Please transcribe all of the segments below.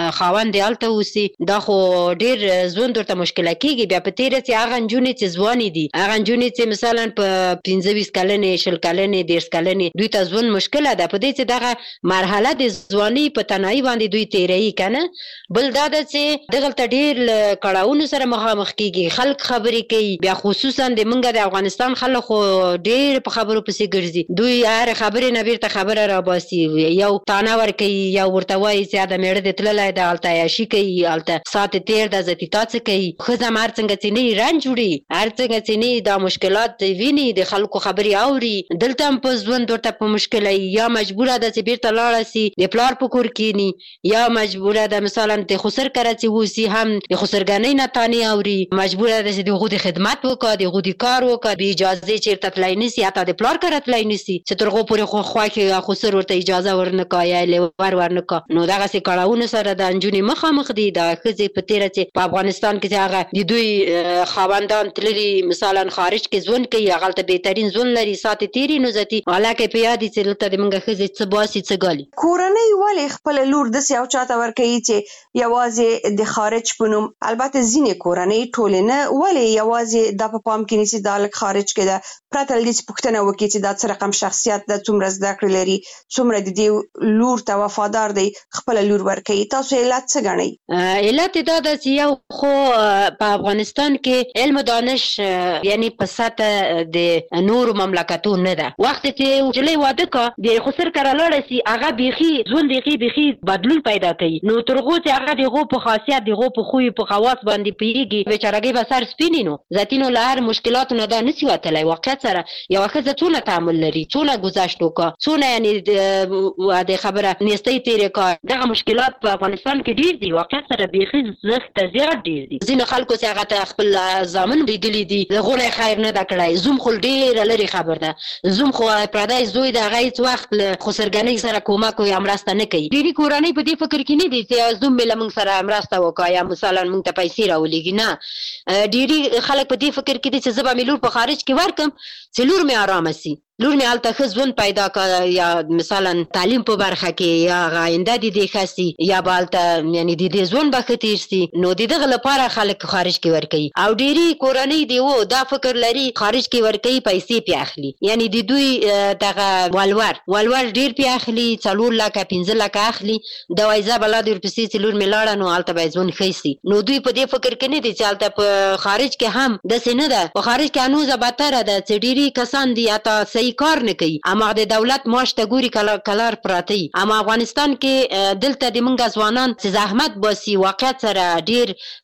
خاوند دی هلته اوسي دا خو ډېر ژوند ورته مشکله کېږي. بیا په تېره چې هغه نجونې چې ځوانې دي هغه نجونې چې مثلا په 15 کلنې 20 کلنې 30 کلنې دوی ته ژوند مشکله ده په دې چې دغه مرحله د ځوانۍ په تنهایي باندې دوی تېروي که نه. بل دا ده چې دغلته ډېر له کړاوونو سره مخامخ کېږي خلک خبرې کوي. بیا خصوصا د موږ د افغانستان خلک خو ډېر په خبرو پسې ګرځي دوی هر خبرې نه بیرته خبره راباسي یو تانه ورکوي یا ورته وایي چې د مېړه دې تللی ده هلته عیاشي کوي هلته ساعت تېر ده زه تا څه کوي. ښځه هم هر څنګه چې نه یې رنج وړي هر څنګه چې نه دا مشکلات ویني د خلکو خبرې اوري دلته هم په ژوند ورته په مشکله یا مجبوره ده چې بیرته لاړه سي د پلار په کور کښېني یا مجبوره ده مثلا د خسر کره چې اوسي هم د خسرګنۍ نه تانې اوري مجبوره ده چې د هغو د خدمت وکړه د هغو د کار وکړه بې اجازې چېرته تلی نسي حتی د پلار کره تلی نسي چې تر هغو پورې خوښې خسر ورته اجازه ورنه کړه یا لیور ورنه کړه. نو دغسې کړاوونو سره د نجونې مخامخ دي د ښځې په تېره چې په افغانستان کې چې هغه د دوی خاوندان تللي مثلا خارج کې ژوند کوي هغلته بهترین ژوند لري ساعت تېري نو ځتي حالکه په یاد دي چې دلته د موږ ښځې څه باسي څه ګالي. کورنۍ ولې خپله لور داسې یو چاته ورکوي چې یوازې د خارج په نوم البته ځینې کورنۍ ټولې نه ولې یوازې دا په پام کې نیسي دا لږ خارج کې ده پرته له دې چې پوښتنه وکړي چې دا څه رقم شخصیت ده څومره زده کړې لري څومره د دې لور ته وفادار دی خپله لور ورکوي. تاسو علت څه ګڼئ؟ علت یې دا ده چې یو خو په افغانستان کې علم و دانش یعنی په سطح د نورو مملکتو نه ده. وخت چې نجلۍ واده کا د خسر کره لاړه سي هغه بیخي ژوند بیخي بدلون پیدا کوي. نو تر هغو چې هغه د هغو په خاصیت د هغو په خوی په خواص باندې پوهېږي بېچارهګۍ به سر سپینې نو ذاتي نو له هر مشکلاتو نه دا نسي وتلی. واقعیت سره یوه ښځه څونه تعامل لري څونه ګذشت وکړه څونه یعنې د خبره نیستۍ تېرې کړه دغه مشکلات په افغانستان کې ډېر دي. واقعیت سره بیخي زښت ته زیات ډېر دي. ځینو خلکو چې هغه ته خپل زامن لیدلي دي د هغو نه یې خیر نه ده کړی. زوم خو ډېره لرې خبر ده زوم خو پردی زوی د هغه هېڅ وخت له خسرګنۍ سره کومک یا مرسته نه کوي. ډېرې کورنۍ په دې فکر کې نه دي چې زوم مې له موږ سره مرسته وکړه یا مثلا موږ ته پیسې راولېږي. نه ډېرې خلک په دې فکر کې دي چې زه به مې لور په خارج کې ورکړم چې لور مې ارامه سي لور مې هلته ښه ژوند پیدا کړه یا مثلا تعلیم په برخه کې یا هغه آینده د دې ښه سي یا به هلته یعنې د دې ژوند به ښه تېر سي. نو د دغه لپاره خلک خارج کې ورکوي او ډېرې کورنۍ دی دا فکر لري خارج کې ورکوي پیسې پې اخلي یعنې د دوی دغه ولور ډېر پې اخلي 4 لکه 15 لکه اخلي دا وایي زه به لا د ورپسې چې لور مې لاړه نو هلته به یې ژوند ښه سي. نو دوی په دې فکر کې نه دي چې هلته په خارج کې هم داسې نه ده. په خارج کې هنوزه بدتره ده چې ډېرې کسان دي حتی صحیح کار نه کوي اما د دولت معاش ته ګوري کلار پراته وي. اما افغانستان کې دلته د موږ ځوانان چې زحمت باسي واقعیت سره ډېر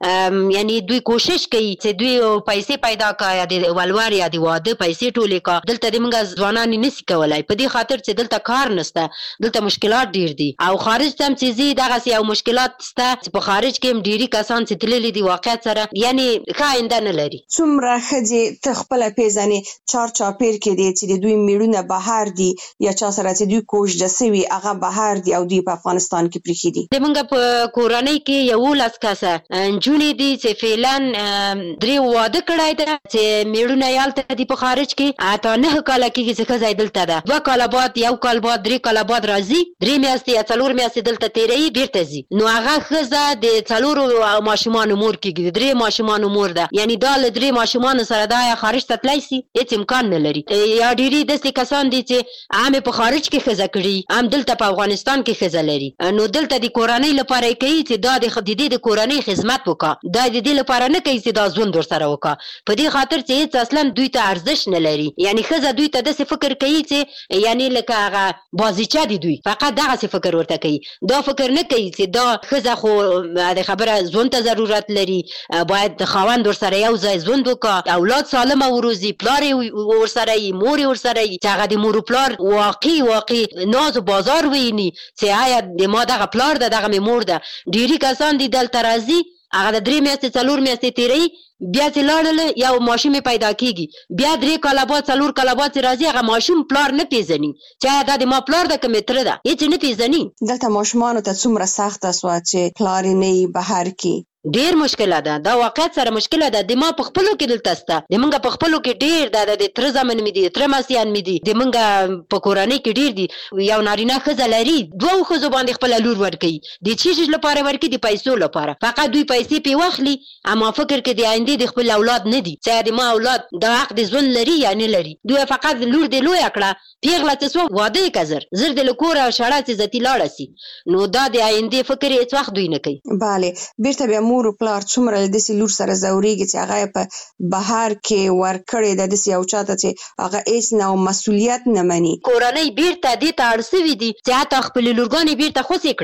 یعنې دوی کوشش کوي چې دوی پیسې پیدا کړه یا د ولور یا د واده پیسې ټولې کړه. دلته د موږ ځوانان یې نسي کولی په دې خاطر چې دلته کار نشته دلته مشکلات ډېر دي او خارج ته هم چې ځي دغسې یو مشکلات شته چې په خارج کې هم ډېري کسان چې تللي دي واقعیت سره یعنې ښه آینده نه لري. څومره ښځې ته خپله پېژنې چارچاپېر کې دی چې د دوی مېړونه بهر دي یا چا سره چې دوی کوژده سوي هغه بهر دي او دوی په افغانستان کې پرېښي دي. د موږ په کورنۍ کې 11 کسه نجونې دي چې فعلا 3 واده کړی ده چې مېړونه یې هلته دي په خارج کې حتی 9 کاله کېږي چې ښځه یې دلته ده 2 کاله بعد 1 کال بعد 3 کاله بعد راځي 3 میاشتې یا 4 میاشتې دلته تېروي بېرته ځي. نو هغه ښځه د 4 ماشومانو مور کېږي د 3 ماشومانو مور ده یعنې دا له 3 ماشومانو سره دا یا خارج ته تلی سي هېڅ امکان نه لري. یا ډېرې داسې کسان دي چې هم په خارج کې ښځه کړي هم دلته په افغانستان کې ښځه لري. نو دلته د کورنۍ لپاره یې کوي چې دا د دې د کورنۍ خدمت وکړه دا د دې لپاره نه کوي چې دا ژوند ورسره وکړه په دې خاطر چې هېڅ اصلا دوی ته ارزښت نه لري. یعنې ښځه دوی ته داسې فکر کوي چې یعنې لکه هغه بازیچه دي دوی فقط دغسې فکر ورته کوي دا فکر نه کوي چې دا ښځه خو د خبره ژوند ته ضرورت لري باید د خاوند ورسره یو ځای ژوند وکړه اولاد سالمه وروزي پلار یې ورسره یي مور یې ورسره یي چې هغه د مور و پلار واقعي ناز و بازار ویني چې آیا د ما دغه پلار ده دغه مې مور ده. ډېري کسان دي دلته راځي هغه د 3 میاشتې 4 میاشتې تېروي بیا چې لاړله یو ماشوم یې پیدا کېږي بیا 3 کاله بعد 4 کاله بعد چې راځي هغه ماشوم پلار نه پېژني چې آیا دا د ما پلار ده که مې تره ده هېڅ نه پېژني. دلته ماشومانو ته څومره سخته سوه چې پلار یې نه یي بهر کې ډیر مشکله ده دا واقعیت سره مشکله ده د ما په خپلو کې دلته سته د منګه په خپلو کې ډیر ده د تر زمن مې دي تر ماسیان مې دي د منګه په کورنۍ کې ډیر دي یو نارینه ښځه لري دوه ښځو باندې خپل لور ورکوي د چی لپاره ورکوي د پیسو لپاره فقط دوی پیسې پې واخلي اما فکر کې د آینده د خپل اولاد نه دي چې د ما اولاد د حق د ژوند لري یا نه لري دوی فقط لور د لوی کړه پیغله څه سو واده یې زر د لکوره شړه چې زتی لاړه سي نو دا د آینده فکر هیڅ وخت دوی نه کوي bale بیرته بیا مور او پلار څومره د دې لور سره زوريږي چې هغه په بهر کې ورکړې د دې یو چاته چې هغه هیڅ نه مسؤلیت نه مني کورنۍ بیرته دې ته اړسوي دي چې حتی خپل لورګانې بیرته خوسې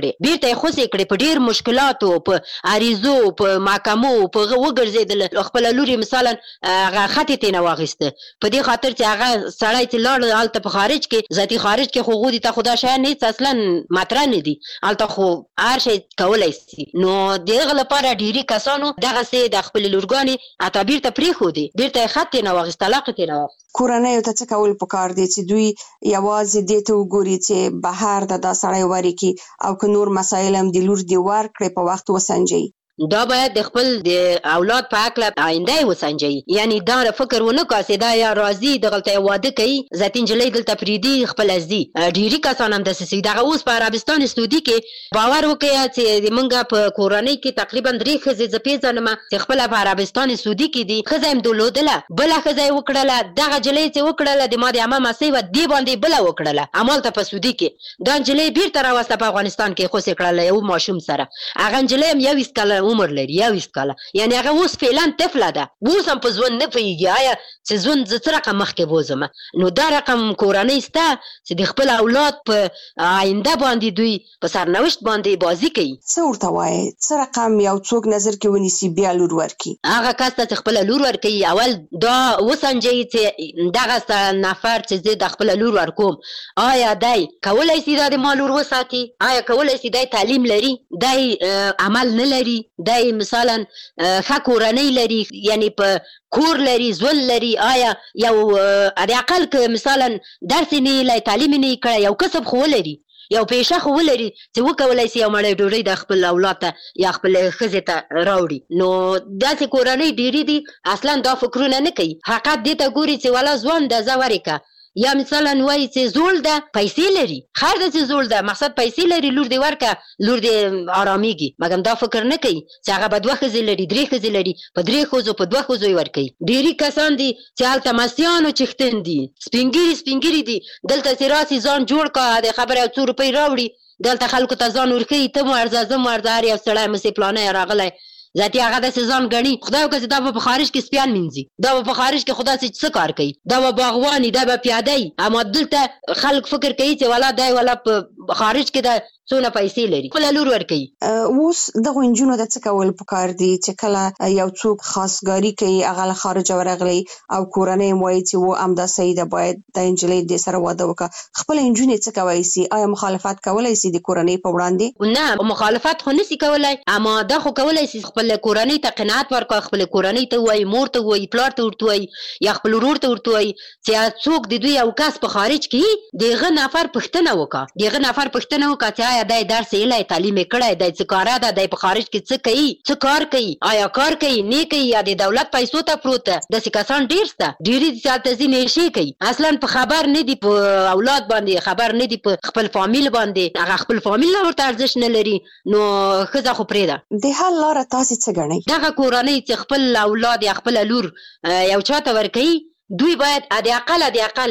کړي په ډیر مشکلاتو په عریضو په محکمو په وګرځېدل خپل لوري مثلا هغه خطې ته نه واغسته په دې خاطر چې هغه سړی چې لاړ هلته په خارج کې ذاتي خارج کې خو غوډي ته خدا شای نه اصلا مطرح نه دي هلته خو هر شي کولای شي نو دغه لپاره ډیری کسانو دغه سي د خپل لورګانې اته بیرته پریخو دي بیرته خطې نه واغسته طلاق ته نه کورنۍ ته څه کول پکار دي چې دوی یوازې دې ته وګوري چې بهر د سړی وری او که نور مسایل هم د لور دی ور کړې په وخت وسنجي دا باید د خپل د اولاد په حق له آینده وسنجي یعنی دا فکر ونه کاسي دا یا راضي د غلطه واده کوي ذاتین جلې دلته پریدي خپل ازدي ډيري کسان هم د سسي دغه اوس په عربستان سعودي کې باور وکیا چې د منګه په کورنۍ کې تقریبا 3 خزې زپیزانه ما چې خپل په عربستان سعودي کې دي خزایم دولودله بل خزای وکړله دغه جلې چې وکړله د ما د امام اسی و دی باندې بل وکړله عمل ته په سعودي کې دا جلې بیرته راوسته په افغانستان کې خو سې کړله یو ماشوم سره هغه جلې یو اسکاله عمر لري یا وسکاله یعنی هغه اوس فعلا طفله ده اوس هم په ژوند نه پیږي آیا چې ژوند ز رقم مخکې بوزم نو دا رقم کورنۍ ستا چې د خپل اولاد په آینده باندې دوی په سرنوشت باندې بازی کوي څه ورته وایي څه رقم یو څوک نظر کې ونیسي بیا لور ورکي هغه کس چې خپل لور ورکي اول دا وسنجي چې دغه نفر چې د خپل لور ورکوم آیا دای کولای شي د مالور وساتي آیا کولای شي د تعلیم لري دای عمل نه لري دای مثلا ښه کورنۍ لري یعنی په کور لري ژوند لري آیا یو د عقل کې مثلا درس نه لای تعلیم نه کړی یو کسب خو لري یو پیشه خو لري چې وکولای شي یو مړی ډوډۍ د خپل اولاد ته یا خپل ښځې ته راوړي نو داسې کورنۍ ډېرې دي اصلا دا فکرونه نه کوي حقیقت دې ته ګوري چې والا ځوان ده زه ورکه یا مثلا وایي چې زول ده پیسې لري خیر ده چې زول ده مقصد پیسې لري لور دې ورکه لور دې آرامیږي مګر دا فکر نه کوي چې هغه به 2 ښځې لري 3 ښځې لري په 3 ښځو په 2 ښځو یې ورکوي ډېري کسان دي چې هلته مستیانو چښتن دي سپین ګیري دي دلته چې راسي ځان جوړ کا د خبره 2 روپۍ راوړي دلته خلکو ته ځان ورښیي ته مو ارزه زه مو ارزه هر یو سړی مسې پلانی راغلی ذاتي هغه د سزان غني خدای وکړي دا په خارج کې سپیان منځي دا په خارج کې خدا څه کار کوي دا باغواني دا پیادای اما دلته خلک فکر کوي چې ولا دای ولا په خارج کې دا څونه پیسې لري خپل لور ورکوي اوس دغه انجونو د څه کول پکار دي چې کله یو څوک خاصګاری کوي هغه له خارج ورغلی او کورنۍ وایي چې و امدا سیده باید د انجلۍ د سره واده وکړه خپل انجونې څه کوي سي آیا مخالفت کولای سي د کورنۍ په وړاندې نه مخالفت خو نسی کولای اما دا خو کولای سي خپل کورنۍ ته قناعت ورکړي خپل کورنۍ ته وایي مور ته وایي پلار ته ورته وایي یا خپل ورور ته ورته وایي چې څوک د دوی یو کس په خارج کې دغه نفر پښتنه وکړه دغه نفر پښتنه وکړه چې دای درس یې تعلیم کړای دای څه کار ده دای په خارج کې څه کوي څه کار کوي آیا کار کوي نه کوي یا د دولت پیسو ته پروت د سکاسان ډیر سته ډیری ځاته ځینې شي کوي اصلا په خبر نه دی په اولاد باندې خبر نه دی په خپل فامیل باندې هغه خپل فامیل له ورته ارزښت نه لري نو خزه خو پرېده د حل لار تاسو څه غنئ دغه کورنۍ چې خپل اولاد یا خپل لور یو چاته ورکوي دوی باید د اقل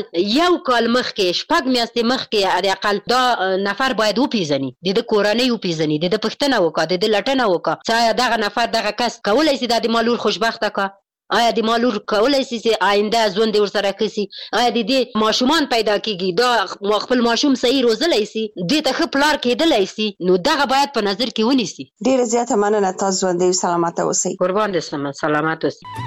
یو کال مخکې شپږ میاشتې مخکې د اقل دا نفر باید وپیژني د کورنۍ وپیژني د پښتنه وکړه د لټنه وکړه چې دغه نفر دغه کس کولای شي د مالور خوشبخته کا آیا د مالور کولای شي چې آینده ژوند ورسره کسي آیا د دې ماشومان پیدا کیږي دا خپل ماشوم صحیح روزلای شي د ته خپلار کېدلای شي نو دغه باید په نظر کې ونیسي ډیره زیاته مننه تاسو باندې سلامات اوسئ قربان دې سلامات اوسئ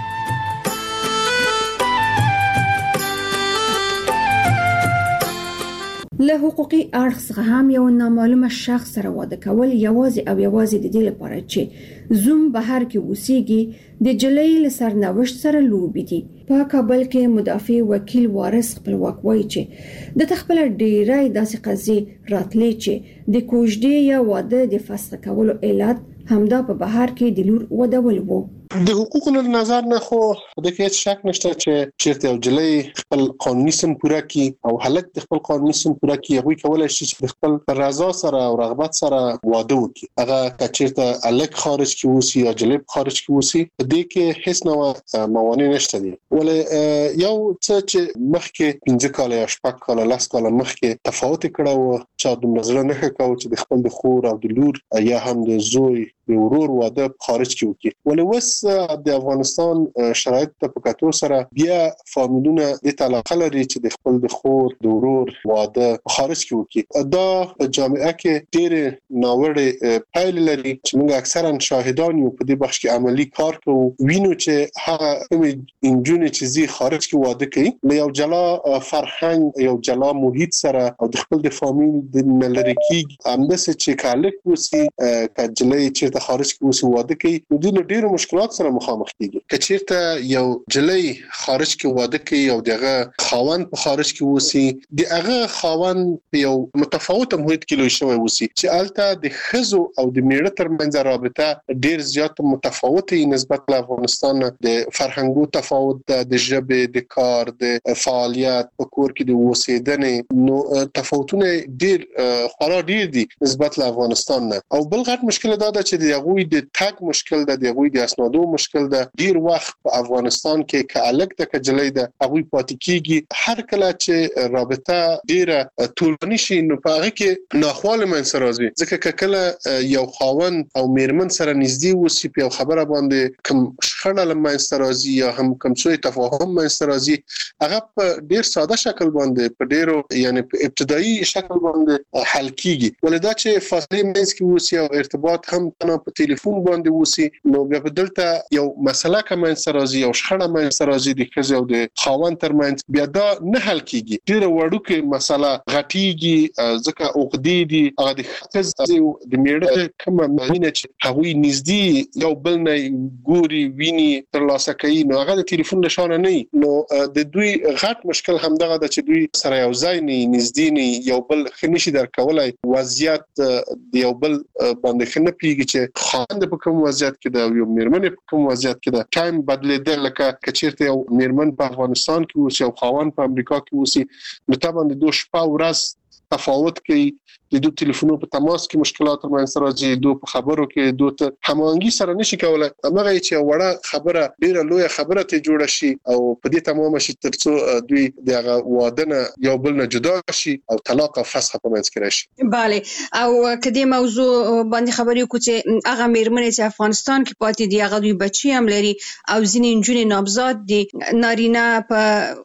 له حقوقي اړخ څخه هم یو نامعلومه شخص سره واده کول یوازې د دې لپاره چې زوم بهر کې اوسېږي د جلۍ له سرنوشت سره لوبي دي. په کابل کې مدافع وکیل وارث خپلواک وایي چې د تخپل ډیرای داسې قضیې راتلې چې د کوژدې یا واده د فسخ کولو علت همدا په بهر کې د لور ودول وو. د حقوقو له نظر نه خو د هیڅ شک نشته چې چیرته یو جلۍ خپل قانوني سن پوره کړي او هلک د خپل قانوني سن پوره کړي، هغه کولای شي چې خپل رضا سره او رغبت سره واده وکړي. هغه کچیرته هلک خارج کې وسی یا جلۍ خارج کې وسی، په دې کې هیڅ نوع موانع نشته دي. ولې یو څه چې مخکې 15 کال یا 10 کال 10 کال مخکې تفاوت کړو چې د نظر نه ښکاو چې د خپل د خور او د لور یا هم د زوی د ورور واده خارج کې وکړي. ولې وس د افغانستان شرایط په کتو سره بیا فامیلونه د علاقه لري چې د خپل د خور د ورور واده خارج کې وکړي. دا په جامعه کې ډېر ناوړه پایلې لري چې موږ اکثرا شاهدان یو په دې بخش کې عملی کار کوو. وینو چې هغه انجونې چې زی خارج کې واده کوي له یو جلا فرهنګ یو جلا محیط سره او د خپل د فامیل د ملری کې همداسې چې کالک وسی کجلې چې د خارج کې وسی واده کوي، نو د ډېرو مشکلات سره مخامخ کیږي. کچیرته یو جلۍ خارج کې واده کوي او دغه خاوند په خارج کې وسی، دغه خاوند یو متفاوت محیط کې لوي شوی وسی چې الته د خزو او د میړه ترمنځ رابطه ډېر زیات متفاوته نسبت له افغانستان، د فرهنګو تفاوت، د ژبې، د کار، د فعالیت په کور کې د اوسېدنې، نو تفاوتونه ډېر خورا ډېر دي نسبت له افغانستان نه. او بل غټ مشکل دا ده چې د هغوی د تګ مشکل ده، د هغوی د اسنادو مشکل ده. ډیر وخت په افغانستان کې کالک د کجلې ده هغوی پاتې کیږي. هر کله چې رابطه ډیره طولاني شي نو په هغه کې ناخواله منځ راځي، ځکه کله یو خاوند او میرمن سره نږدې وسی په خبره باندې کوم شخړه لمنځ راځي یا هم کوم څه تفاهم منځ راځي، هغه په ډیر ساده شکل باندې په ډیرو یعنی په ابتدایي شکل باندې حل کیږي. ولدا چې فاصله منځ کې وسی او ارتباط هم په ټلیفون باندې وسی، نو بیا په دلته یو مسله کوم سرازي او شخړه مې سرازي د خزو او د خاوند ترمنځ بیا دا نه حل کیږي. ډیره وړوکه مسله غټیږي ځکه عقدې دي هغه د خزو د میړه کوم مینه چې هغوی نږدې یو بل نه ګوري ویني تر لاسه کوي، نو هغه د ټلیفون نشانه نه، نو د دوی غټ مشکل همدغه د چې دوی سره یو ځای نه نږدې نه یو بل خنشي درکولای وضعیت د یو بل باندې خنه پیږي چې خاوند په کوم وضعیت کې دا یو میرمن په کوم وضعیت کې دا ټایم بدلیدل، لکه کچیرته یو میرمن په افغانستان کې اوسي او خاوند په امریکا کې اوسي، نو طبعا د دوه شپه ورځ تفاوت کوي. د دوه ټلیفونونو په تماس کې مشکلات ترمنځ راځي، دوه په خبرو کې دوه ته هماهنګي سره نشي کولای. هغه چې وړه خبره ډیره لویه خبره ته جوړه شي او په دې تمام شي ترڅو دوی دغه واده نه یو بل نه جدا شي او طلاق او فسخ په منځ کې راشي. bale او کدي موضوع باندې خبرې وکړو چې هغه میرمنې چې افغانستان کې پاتې دي هغه دوی بچي هم لري او ځینې نجونې نابزاد دي، نارینه په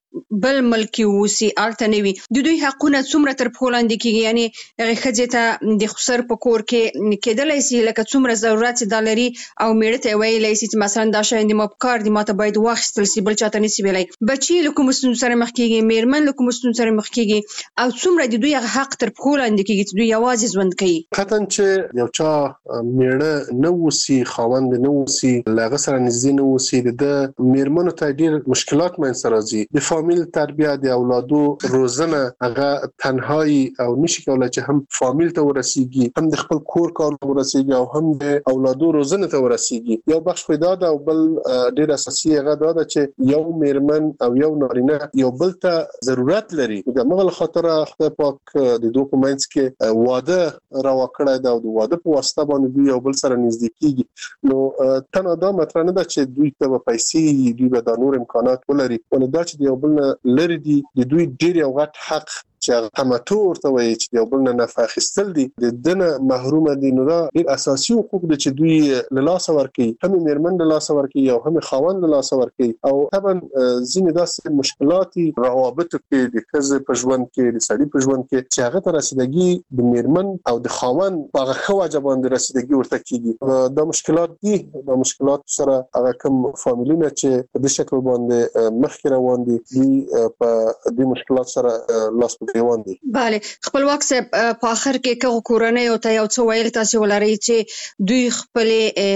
بل ملک وسی الته نوي، د دوی حقونه څومره تر پولاند کېږي؟ یعنی هغه خځه ته د خسر په کور کې کېدلای شي لکه څومره ضرورت دلري او میړه ته ویلای شي چې مثلا دا شاین د مپکار د ماته باید واخستل شي بل چاته نسی ویلای. بچي لکه مستون سره مخ کېږي، میرمن لکه مستون سره مخ کېږي، او څومره د دوی حق تر پولاند کېږي چې دوی یوازې ژوند کوي. قطعا چې یو چا میړه نه وسی خاوند نه وسی لغه سره نږدې نه وسی د میرمنو ته ډیر مشکلات منځ راځي. د فامیل تربیه د اولادو روزنه هغه تنهایی او نشي کولای چې هم فامیل ته ورسیږي، هم د خپل کور کار ورسیږي او هم د اولادو روزنه ته ورسیږي. یو بخش پیدا ده او بل ډیر اساسي هغه ده چې یو میرمن او یو نارینه یو بل ته ضرورت لري. د مغل خاطر خدای پاک د دوه کومنس کې واده راو کړی دا او د واده په واسطه باندې دوی یو بل سره نږدې کیږي. نو تنه دا مطلب نه ده چې دوی ته پیسې دوی به د نور امکانات ولري، ولدا چې یو بل لري دي د دوی ډیر یو غټ حق چې تمتع ورته وایي چې یو بل نه نفع اخیستل دي د دنه محروم دي. نو دا ډیر اساسي حقوق دي چې دوی له لاس ورکړي، هم میرمن له لاس ورکړي او هم خاوند له لاس ورکړي. او طبعا ځینې داسې مشکلات روابط کې د ښځې په ژوند کې د سړي په ژوند کې چې هغه ته رسیدګي د میرمن او د خاوند په هغه خواجه باندې رسیدګي ورته کیږي. دا مشکلات دي، دا مشکلات سره هغه کوم فامیلونه چې په دې شکل باندې مخکې روان دي په دې مشکلات سره لاس په ګریوان دي. بله خپلواک صاحب په اخر کې کوم کورنۍ او ته یو څه ویل تاسو ولرئ چې دوی خپل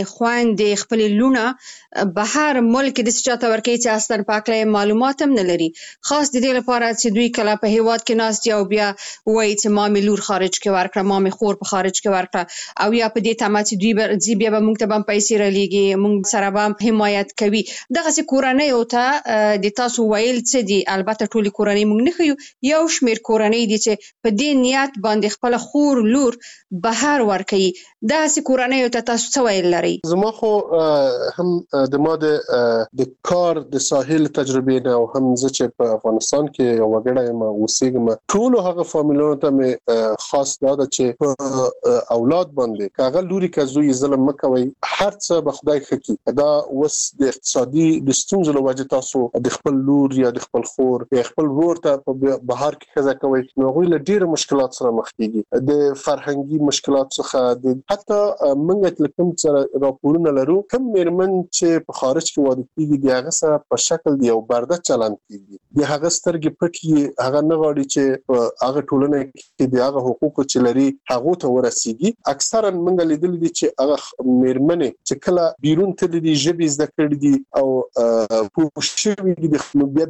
خويندې خپل لونه بهر ملک د چاته ورکې چې اصلا پاکله معلومات هم نه لري، خاص د دې لپاره چې دوی کله په هیواد کې ناست او بیا وایي چې ما لور خارج کې ورکړه، ما خور په خارج کې ورکړه، او یا په دې تمه چې دوی بیا به موږ ته هم پیسې رالېږي، موږ سره به حمایت کوي. دغه سي کورنۍ او ته د تاسو ویل څه دي؟ البته ټولي کورنۍ موږ نه خيو، یو شمیر کورنۍ دي چې په دې نیت باندې خپل خور لور بهر ورکړي. دغه سي کورنۍ او ته تاسو څه ویل لري؟ زما خو هم د ما د کار د ساحل تجربه نه او هم زه چې په افغانستان کې یو وګړی ما اوسېږم، ټول هغه فامیلونو ته مې خاص دا ده چې په اولاد باندې کاغه لوري کزوی ظلم مکوي، هر څه به خدای خکي. دا وس د اقتصادي د ستونزو له وجې تاسو د خپل لور یا د خپل خور یا خپل ورور ته په بهر کې خزه کوي، نو غوي له ډېر مشکلات سره مخ کیږي، د فرهنګي مشکلات څخه د حتی منګت لکم سره راپورونه لرو کوم میرمن چې په خارج کې واده کیږي د هغه سره په شکل دی او برده چلند کیږي، د هغه سترګې پټي، هغه نه غواړي چې هغه ټولنه کې د هغه حقوق چې لري هغه ته ورسیږي. اکثرا منګ لیدل دي چې هغه میرمن چې کله بیرون ته دي ژبې زده کړې دي او پوښښوي دي، بیا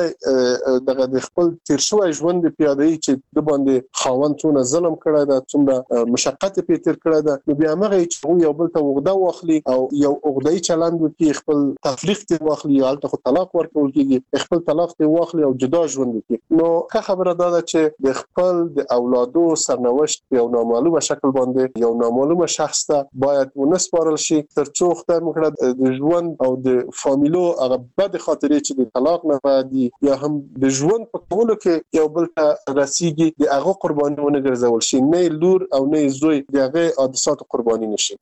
بیرته دغه خپل تیر شوی ژوند پیاده‌ای چې د باندې خاوندونه ظلم کړی دا څومره مشقت په تیر کړی دا، نو بیا هغه چې یو بل ته وغدا واخلي او یو عقده‌ای چلند وکړي، خپل تفریق ته واخلي یا البته خو طلاق ورکول کیږي، خپل طلاق ته واخلي او جدا ژوند وکړي. نو که خبره ده چې د خپل د اولادو سرنوشت یو نامعلومه شکل باندې یو نامعلومه شخص ته باید ونسپارل شي ترڅو خدای مکړه د ژوند او د فامیلو هغه بد خاطرې چې د طلاق نه بعد یا هم د ژوند په کولو کې یو بل ته رسیږي د هغه قرباني ونه ګرځول شي، نه لور او نه زوی د هغه حادثات قرباني نشي.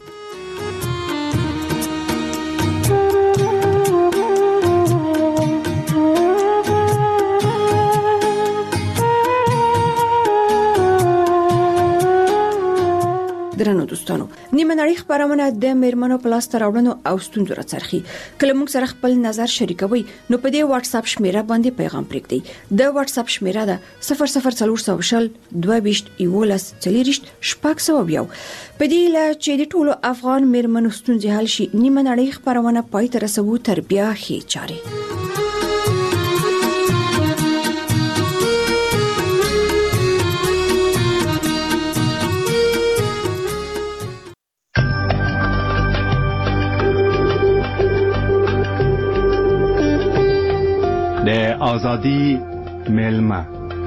درنو دوستانو، نیمه نړۍ خبرونه د میرمنو په لاس راوړنو او ستونزو راڅرخي. کله موږ سره خپل نظر شریکوي نو په دې واتس اپ شمیره باندې پیغام پرېږدئ. د واتس اپ شمیره ده 00400 22 11 40 شپږ. په دې لا چې د ټولو افغان میرمنو ستونزې حل شي، نیمه نړۍ خبرونه پای ته رسوو تر بیا خې چاري. د آزادی میلمه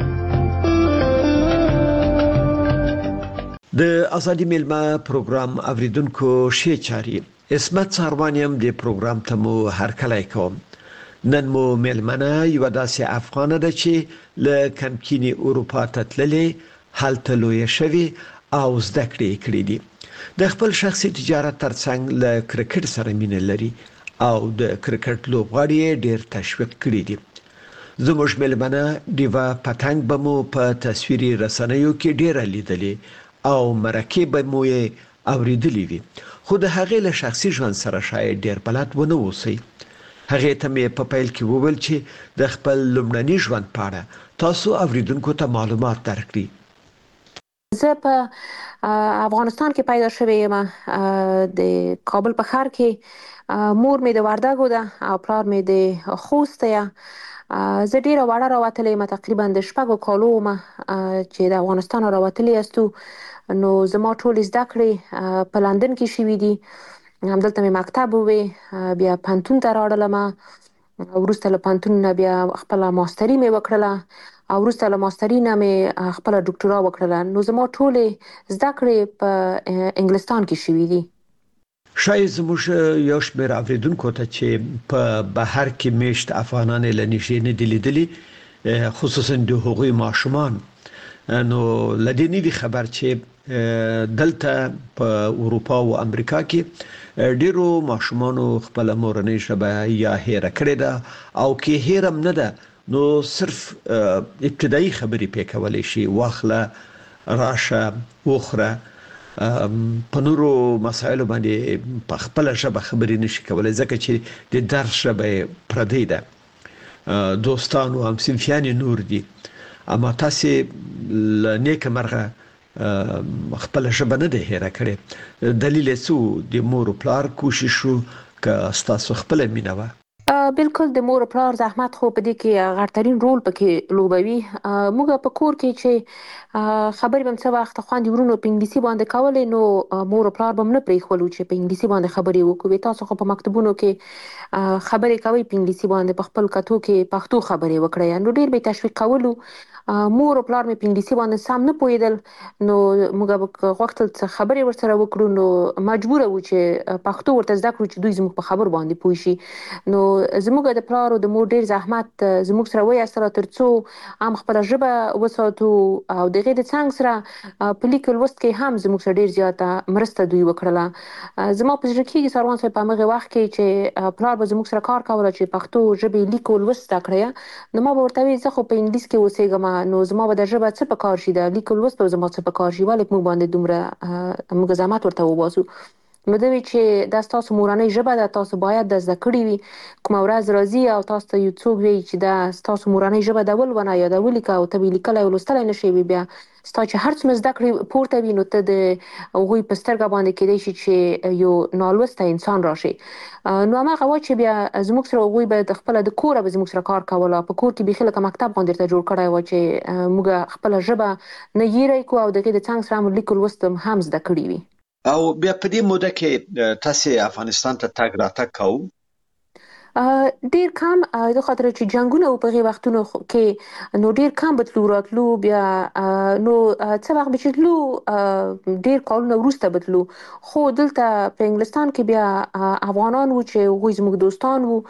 د آزادی میلمه پروګرام اوریدونکو شي چاري اسمت ساروانیم د پروګرام ته مو هرکلی کوم. نن مو میلمنه یو داسې افغانه ده چې له کمکینی اروپا ته تللې، هلته لوی شوی او زده کړې دي. د خپل شخصي تجارت ترڅنګ له کرکټ سره مینه لري او د کرکټ لوبغاړي ډیر تشویق کړی دي. زموږ میلمنه دیوا پتنګ به مو په تصویري رسنیو کې ډیره لیدلې او مرکه به مو اوریدلې وي، خو د هغې له شخصي ژوند سره شاید ډیر بلد ونه اوسئ. هغې ته مې په پیل کې وویل چې د خپل لومړني ژوند په اړه تاسو اوریدونکو ته معلومات درکړي. زه په افغانستان کې پیدا شوې یم، د کابل په ښار کې. مور مې د وردګو ده او پلار مې د خوست ده. زه ډیره وړه راوتلې یم، تقریبا د 6 کالو یم چې د افغانستان راوتلې یاستو. نو زما ټول زده کړې په لندن کې شوې دي، همدلته مې مکتب وې، بیا پنتون ته راړلم، وروسته له پنتون نه بیا خپل ماستري مې وکړله او وروسته له ماستري نه مې خپل ډاکټورا وکړله. نو زما ټول زده کړې په انګلستان کې شوې دي. شاید زموږ یو شمېر اوریدونکو ته چې په بهر کې میشت افغانان له نږدې نه دي لیدلي، خصوصا د هغوی ماشومان، نو لدې نه دي خبر چې دلته په اروپا او امریکا کې ډیرو ماشومانو خپل مورنۍ ژبه یا هېره کړې ده او کې هېره هم نه ده، نو صرف ابتدایي خبرې پې کولی شي، واخله، راشه، وخوره. په نورو مسایلو باندې په خپل ژبه خبرې نشي کولای ځکه چې د درس ژبه پردۍ ده. دوستان او همصنفیان نور دي اما تاسو نیک مرغه خپل ژبه نه ده هېره کړې. دلیل څه د مور او پلار کوشش شو که تاسو خپل مینه و؟ بالکل د مور پلار زحمت خو په دې کې غړترین رول پکې لوبوي. موږ په کور کې چې خبرې بم څه وخت خوندې ورونو په انګلیسي باندې کولې نو مور پلار بم نه پریښولو چې په انګلیسي باندې خبرې وکړو. تاسو خو په مکتبونو کې خبرې کوي په انګلیسي باندې، په خپل کتو کې پښتو خبرې وکړئ. نو ډیر به تشویق کولو. مور او پلار مې په انګلیسي باندې سم نه پوهېدل نو موږ غوښتل څه خبرې ورسره وکړو نو مجبور وو چې پښتو ورته زده کړو چې دوی زموږ په خبر باندې پوه شي. نو زموږ د پلار او د مور ډیر زحمت زموږ سره وایستل ترڅو هم خپل ژبه وساتو او دغه د څنګه سره په لیکل لوست کې هم زموږ سره ډیر زیاته مرسته دوی وکړه. زما په ځکه کې سروان صاحب په هغه وخت کې چې پلار به زموږ سره کار کوله چې پښتو ژبه لیکل لوست کړی نو ما به ورته وی زه خو په انګلیس کې اوسېږم نو زما به د ژبه څه په کار شي، د لیکل لوست زما څه په کار شي، ولې موږ باندې دومره موږ زحمت ورته وباسو. نو دوی چې د تاسو مورنۍ ژبه ده تاسو باید د زده کړې وي. کوم ورځ راځي او تاسو ته یو څوک وي چې د تاسو مورنۍ ژبه د ولونه یا د ولیکا او ته لیکلای او لوستلای نشي بیا ستا چې هر څومره زده کړې پورته وي نو ته د هغوی په سترګه باندې کېدای شي چې یو نالوسته انسان راشي. نو هغه وا چې بیا زموږ سره هغوی به د خپل د کوره به زموږ سره کار کوله. په کور کې به خلک مکتب باندې ته جوړ کړای و چې موږ خپل ژبه نه یېرې کو او دغه د څنګه سره لیکل لوست هم زده کړی وي. او بیا په دې موده کې تاسو افغانستان ته تګ راتګ کوو؟ ډیر کم د خاطر چې جنگونه په هغه وختونو کې نو ډیر کم بتلو راتلو بیا نو څه وخت به چې ډیر کالونه ورسته بتلو خو دلته په انګلستان کې بیا افغانان وو چې هغوی زموږ دوستان وو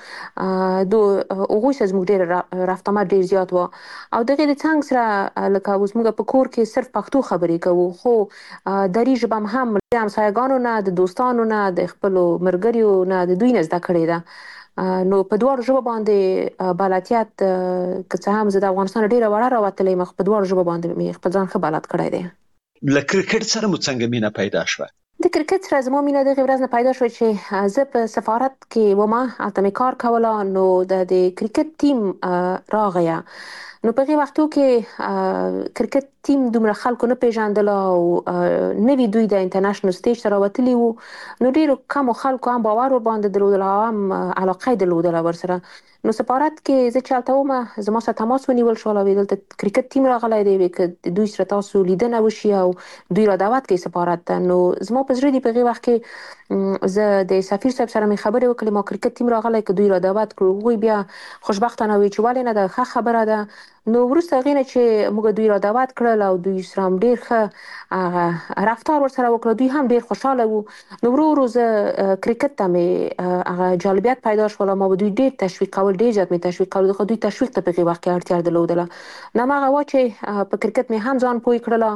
هغوی سره زموږ ډیر رفتمه ډیر زیات وو او دغه د څنګه سره لکه اوس موږ په کور کې صرف پښتو خبرې کوو خو دری ژبه هم د همسایګانو نه د دوستانو نه د خپل مرګریو نه د دوی نه زده کړې ده. نو په دوه ژبه باندې بلاتیات که څه هم زه د افغانستان ډیره وړه راوتلې مخ په دوه ژبه باندې مې خپل ځان ښه بلد کړی دی. له کرکټ سره مو څنګه مینه پیدا شوه؟ د کرکټ سره زما مینه دغه ورځ نه پیدا شوه چې زه په سفارت کې ومه هلته مې کار کوله نو د کرکټ ټیم راغی. نو په هغه وختو کې کرکټ ټیم دومره خلکو نه پیژندل او نوی دوی د انټرنیشنل سټیج سره وتلی وو نو ډیرو کم خلکو هم باور ور باندې درلودل او هم علاقه درلودل ورسره. نو سفارت کې زه چالتو ما زما سره تماس ونیول شو او دلته کرکټ ټیم راغلی دی چې دوی سره تاسو لیدنه وشي او دوی را دعوت کوي سفارت ته. نو زما په زړه دی په هغه وخت کې زه د سفیر صاحب سره مې خبرې وکړې ما کرکټ ټیم راغلی که دوی را دعوت کړو وی بیا خوشبختانه وی چې ولې نه ده ښه خبره ده. نو وروسته هغې نه چې موږ دوی را دعوت کړل او دوی سره هم ډېر ښه رفتار ورسره وکړه دوی هم ډېر خوشحاله وو. نو ورو ورو زه کرکټ ته مې هغه جالبیت پیدا شول ما به دوی ډېر تشویق کول ډېر زیات مې تشویق کول خو دوی تشویق ته په هغې وخت کې اړتیا درلودله. نو هماغه وا چې په کرکټ مې هم ځان پوه کړله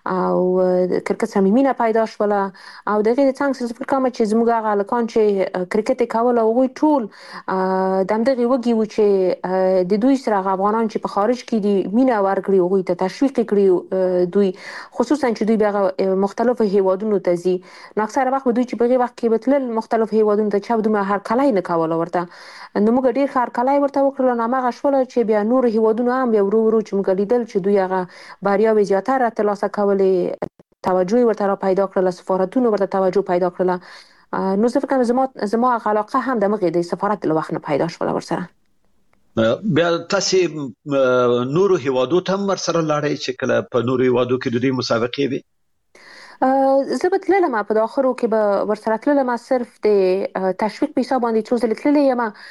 او کرکټ سره مې مینه پیدا شوله او د هغې د څنګ سره زه فکر کوم چې زموږ هغه هلکان چې کرکټ یې کوله هغوی ټول د همدغې وږي وو چې د دوی سره هغه افغانان چې په خارج کې دي مینه ورکړي هغوی ته تشویق کړي دوی خصوصا چې دوی بیا مختلفو هیوادونو ته ځي. نو اکثره وخت دوی چې په هغې وخت کې به تلل مختلف هیوادونو ته چا به دومره هرکلی نه کوله ورته. نو موږ ډېر ښه هرکلی ورته وکړل نو هماغه شوله چې بیا نورو هیوادونو هم بیا ورو ورو چې موږ لیدل چې دوی هغه بریاوې زیاتره ترلاسه کولې توجه یې ورته را پیدا کړله سفارتونو ورته توجه پیدا کړله. نو زه فکر کوم زما هغه علاقه هم د مغې د سفارت له وخت نه پیدا شوله ورسره. بیا تاسو نورو هیوادو ته هم ورسره لاړئ چې کله په نورو هیوادو کې د دوی مسابقې وي؟ زه به تللم په داخلو کې به ورسره تللم صرف د تشویق په حساب باندې څو ځلې تللی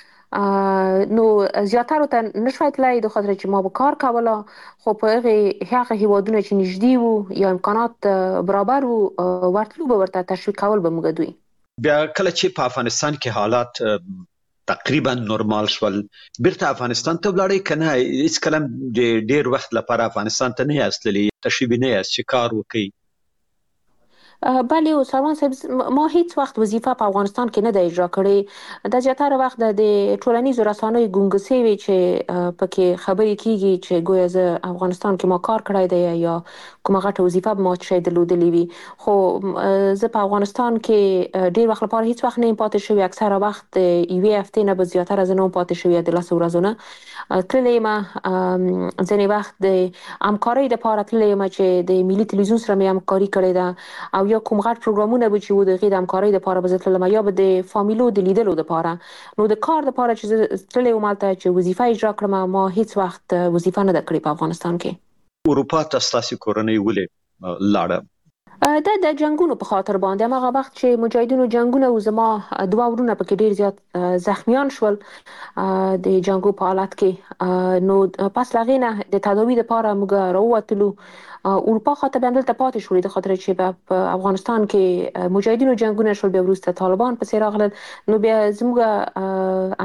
یم نو زیاترو ته نشوی تللی د خاطر چې ما به کار کوله خو په هغه هیوادونه چې نږدې وو یا امکانات برابر وو ورتلو به ورته تشویق کول به موږ دوی. بیا کله چې په افغانستان کې حالات تقریبا نورمال شول بیرته افغانستان ته ولاړئ که نه هیڅ کله د ډېر وخت لپاره افغانستان ته نه یاست تللي تشریفي نه یاست چې کار وکړئ؟ بله او سروان صاحب ما هیڅ وخت وظیفه په افغانستان کې نه د اجرا کړې د زیاتره وخت د ټولنیزو رسنیو ګونګسي وی چې پکې خبرې کیږي چې ګویا زه افغانستان کې ما کار کړی دی یا کومه غټه وظیفه به ما چې درلودلې وي خو زه په افغانستان کې ډیر وخت لپاره هیڅ وخت نه پاتې شوی اکثره وخت یوې هفتې نه به زیاتره زه نه پاتې شوی د 10 ورځې نه تللې ما ځینې وخت د همکارۍ لپاره تللې ما چې د ملي تلویزیون سره مې همکاري کړې ده او یا کوم غټ پروګرامونه به چې و د غیر همکارۍ لپاره به زه تللم یا به د فامیلو د لیدلو لپاره نو د کار لپاره چې زه تللې وم هلته چې وظیفه اجرا کړم ما هیڅ وخت وظیفه نه ده کړې په افغانستان کې اروپا ته ستاسو کورنۍ ولې لاړه د جنگونو په خاطر باندې هغه وخت چې مجاهدینو جنگونه او زما دوه ورونه پکې ډیر زیات زخمیان شول د جنگو په حالت کې نو پس لغینه د تداوی لپاره موږ راووتلو اروپا خاطر باندې ته پاتې شولې د خاطر چې په افغانستان کې مجاهدینو جنگونه شول بیا وروسته طالبان پسې راغلل نو بیا زموږ